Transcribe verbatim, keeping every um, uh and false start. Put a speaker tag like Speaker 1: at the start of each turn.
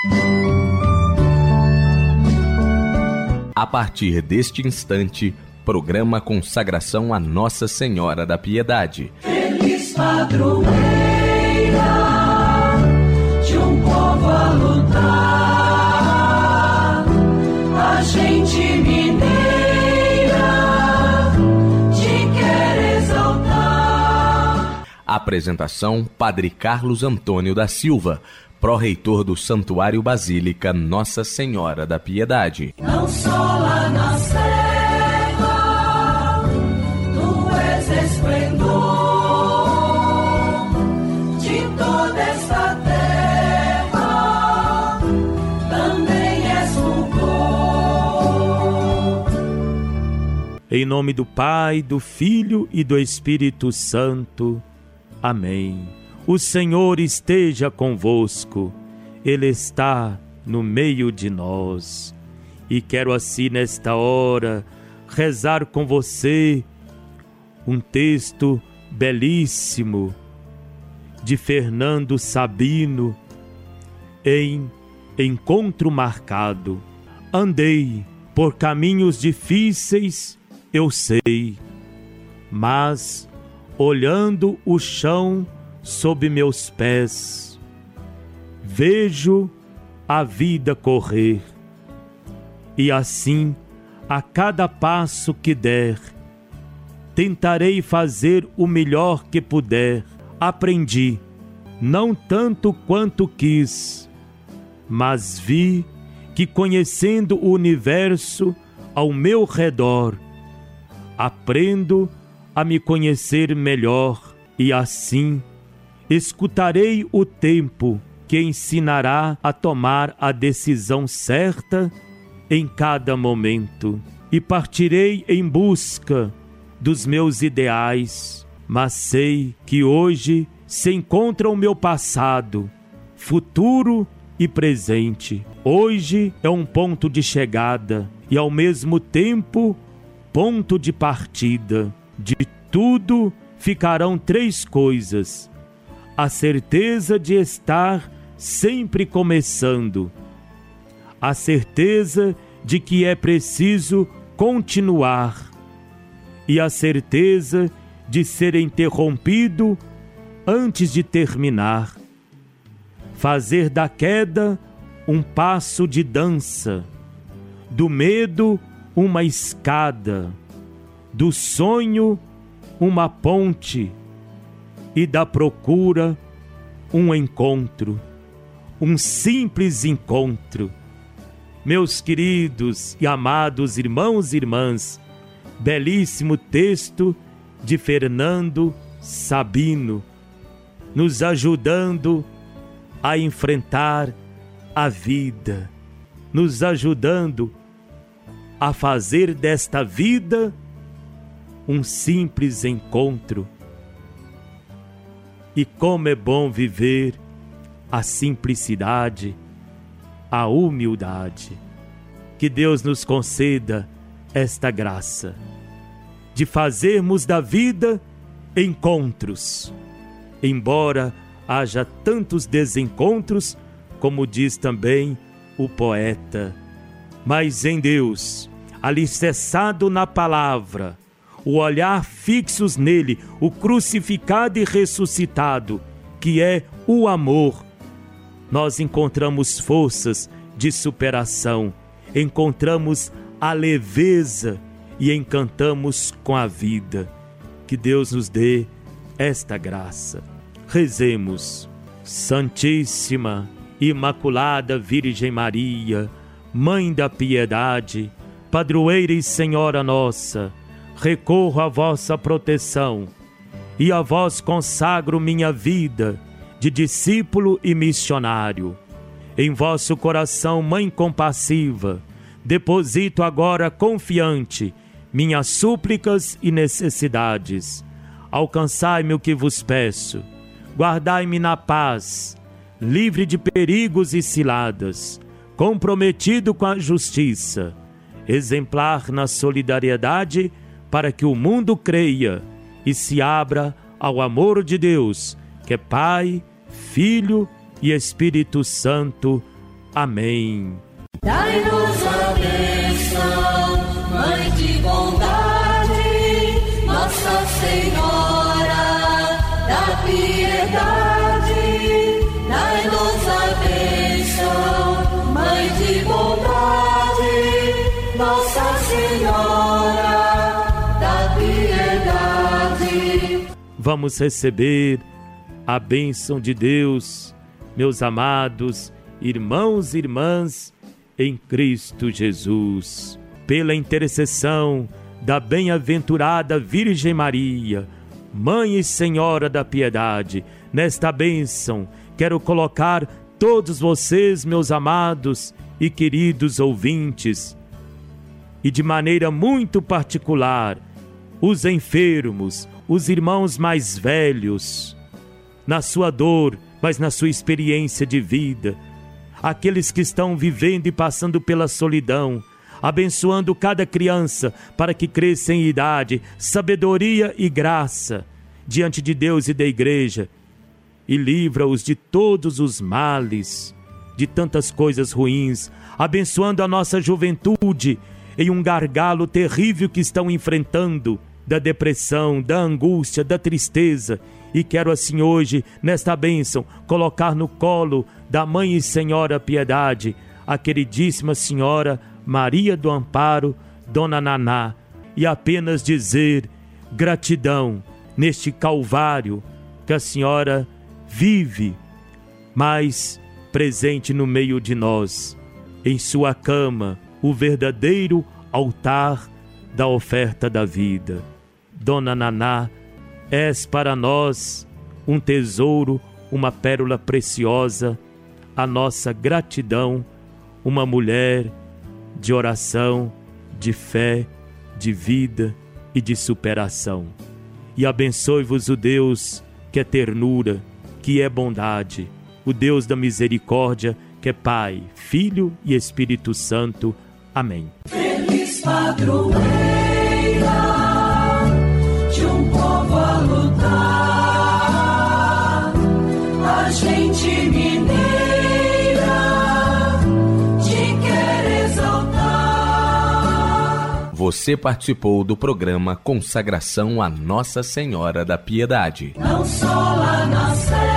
Speaker 1: A partir deste instante, programa Consagração a Nossa Senhora da Piedade.
Speaker 2: Feliz padroeira de um povo a lutar, a gente mineira te quer exaltar.
Speaker 1: Apresentação: Padre Carlos Antônio da Silva, pró-reitor do Santuário Basílica Nossa Senhora da Piedade.
Speaker 2: Não só lá na serra, tu és esplendor de toda esta terra, também és fulgor.
Speaker 3: Em nome do Pai, do Filho e do Espírito Santo. Amém. O Senhor esteja convosco, Ele está no meio de nós. E quero assim, nesta hora, rezar com você um texto belíssimo de Fernando Sabino, em Encontro Marcado. Andei por caminhos difíceis, eu sei, mas, olhando o chão sob meus pés, vejo a vida correr, e assim, a cada passo que der, tentarei fazer o melhor que puder. Aprendi, não tanto quanto quis, mas vi que, conhecendo o universo ao meu redor, aprendo a me conhecer melhor, e assim escutarei o tempo que ensinará a tomar a decisão certa em cada momento, e partirei em busca dos meus ideais, mas sei que hoje se encontra o meu passado, futuro e presente. Hoje é um ponto de chegada e, ao mesmo tempo, ponto de partida. De tudo ficarão três coisas: a certeza de estar sempre começando, a certeza de que é preciso continuar e a certeza de ser interrompido antes de terminar. Fazer da queda um passo de dança, do medo uma escada, do sonho uma ponte e da procura um encontro, um simples encontro. Meus queridos e amados irmãos e irmãs, belíssimo texto de Fernando Sabino, nos ajudando a enfrentar a vida, nos ajudando a fazer desta vida um simples encontro. E como é bom viver a simplicidade, a humildade. Que Deus nos conceda esta graça de fazermos da vida encontros, embora haja tantos desencontros, como diz também o poeta. Mas em Deus, alicerçado na palavra, o olhar fixos nele, o crucificado e ressuscitado, que é o amor, nós encontramos forças de superação, encontramos a leveza e encantamos com a vida. Que Deus nos dê esta graça. Rezemos. Santíssima, Imaculada Virgem Maria, Mãe da Piedade, Padroeira e Senhora nossa, recorro à vossa proteção e a vós consagro minha vida de discípulo e missionário. Em vosso coração, Mãe compassiva, deposito agora confiante minhas súplicas e necessidades. Alcançai-me o que vos peço, guardai-me na paz, livre de perigos e ciladas, comprometido com a justiça, exemplar na solidariedade, para que o mundo creia e se abra ao amor de Deus, que é Pai, Filho e Espírito Santo. Amém.
Speaker 2: Dai-nos a bênção, Mãe de bondade, Nossa Senhora da piedade. Dai-nos a bênção, Mãe de bondade, Nossa Senhora da piedade.
Speaker 3: Vamos receber a bênção de Deus, meus amados irmãos e irmãs em Cristo Jesus. Pela intercessão da bem-aventurada Virgem Maria, Mãe e Senhora da Piedade, nesta bênção quero colocar todos vocês, meus amados e queridos ouvintes, e de maneira muito particular, os enfermos, os irmãos mais velhos, na sua dor, mas na sua experiência de vida, aqueles que estão vivendo e passando pela solidão, abençoando cada criança para que cresça em idade, sabedoria e graça diante de Deus e da igreja, e livra-os de todos os males, de tantas coisas ruins, abençoando a nossa juventude em um gargalo terrível que estão enfrentando, da depressão, da angústia, da tristeza. E quero assim hoje, nesta bênção, colocar no colo da Mãe e Senhora Piedade a queridíssima Senhora Maria do Amparo, Dona Naná, e apenas dizer gratidão neste calvário que a Senhora vive, mas presente no meio de nós, em sua cama, o verdadeiro altar da oferta da vida. Dona Naná, és para nós um tesouro, uma pérola preciosa, a nossa gratidão, uma mulher de oração, de fé, de vida e de superação. E abençoe-vos o Deus que é ternura, que é bondade, o Deus da misericórdia, que é Pai, Filho e Espírito Santo. Amém.
Speaker 2: Feliz padroeira de um povo a lutar, a gente mineira te quer exaltar.
Speaker 1: Você participou do programa Consagração a Nossa Senhora da Piedade.
Speaker 2: Não só lá na Sé